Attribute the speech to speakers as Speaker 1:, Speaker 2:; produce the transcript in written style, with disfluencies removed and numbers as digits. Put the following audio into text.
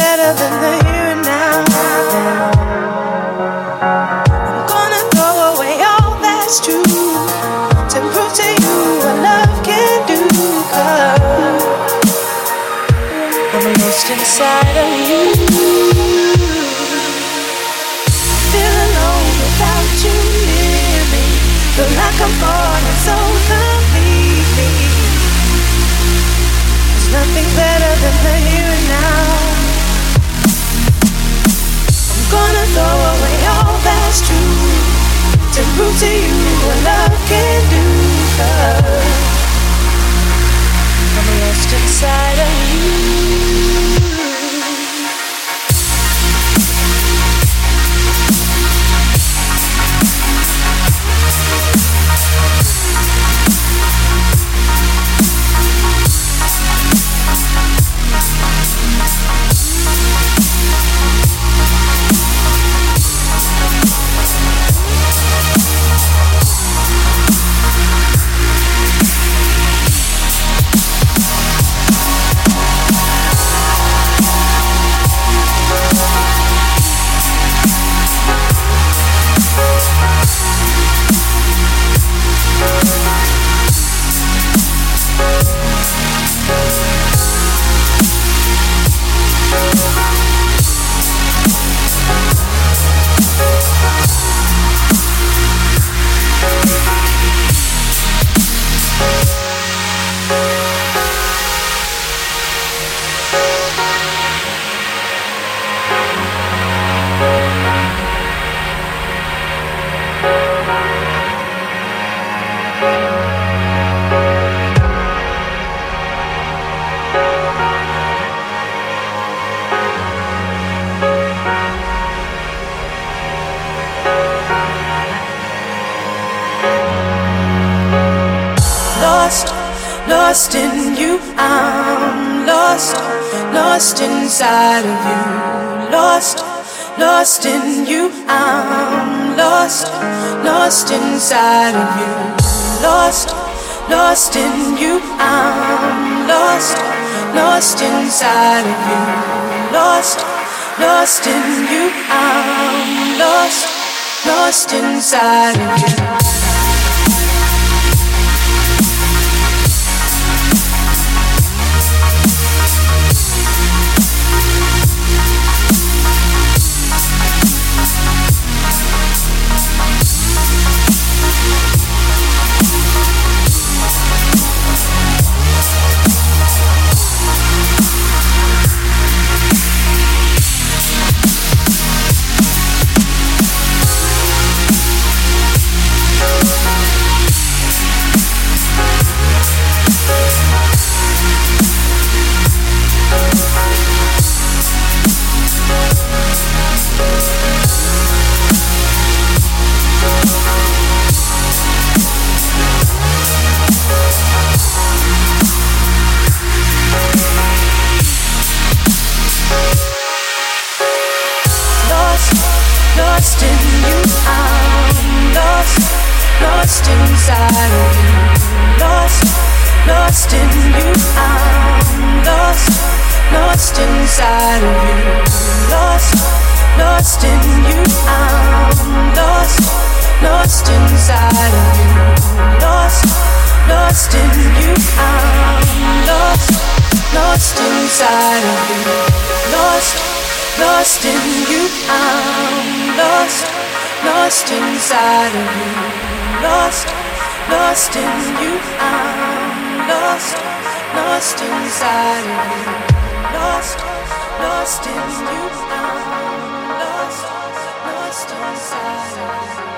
Speaker 1: better than the here and now. I'm gonna throw away all that's true to prove to you what love can do. 'Cause I'm lost inside of you. Feel alone without you near me. Feel like I'm falling so completely. There's nothing better than the here and now. I'm gonna throw away all that's true to prove to you what love can do. 'Cause I'm lost inside of you. Lost in you, I'm lost, lost inside of you. Lost in you, I'm lost, lost inside of you. Lost in you, I'm lost, lost inside of you. Lost in you, I'm lost, lost inside of you. Lost in you, I'm lost, lost inside of you. Lost in you, I'm lost, lost inside of you. Lost in you, I'm lost, lost inside of you. Lost in you, I'm lost, lost inside of you. Lost in you, I'm lost, lost inside of you. Lost in you, I'm lost, lost inside of you. Lost in you, I'm lost, lost inside of you.